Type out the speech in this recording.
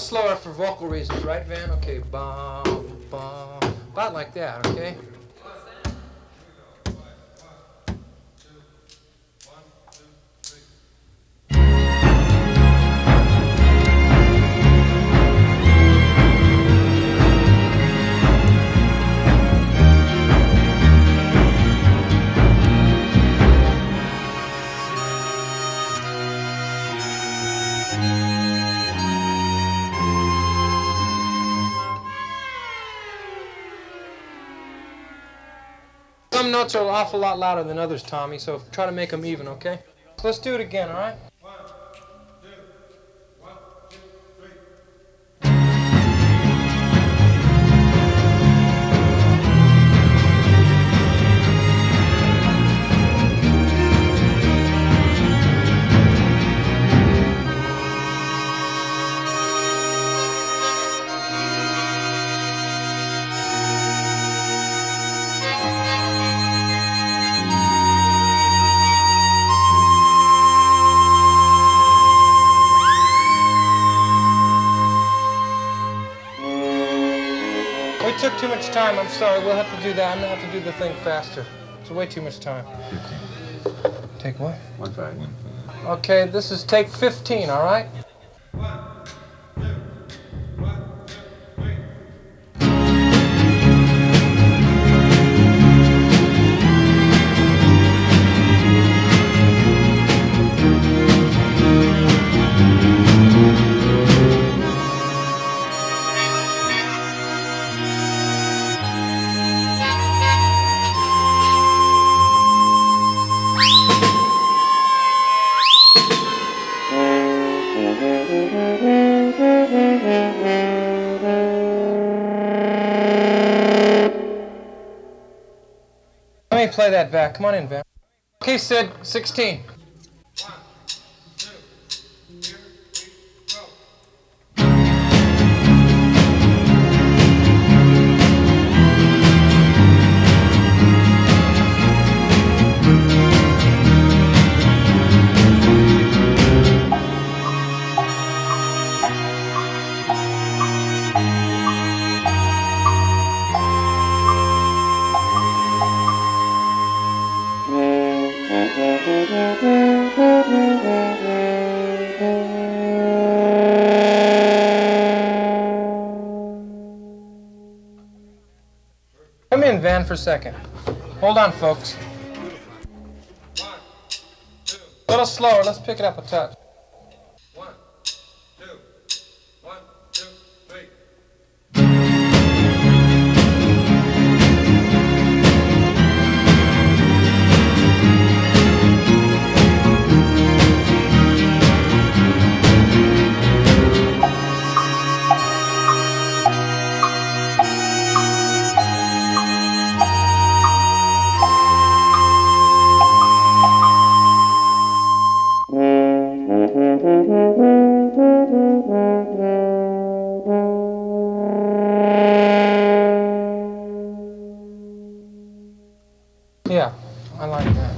slower for vocal reasons, right, Van? Okay, bum, bum. About like that, okay? Some notes are an awful lot louder than others, Tommy, so try to make them even, okay? Let's do it again, all right? We took too much time, I'm sorry. We'll have to do that. I'm gonna have to do the thing faster. It's way too much time. 15. Take what? 1-5. Okay, this is take 15, all right? Let me play that back. Come on in, Van. Okay, Sid, 16. Come in, Van, for a second. Hold on, folks. A little slower. Let's pick it up a touch. 1, 2, 1, 2, 3. Yeah, I like that.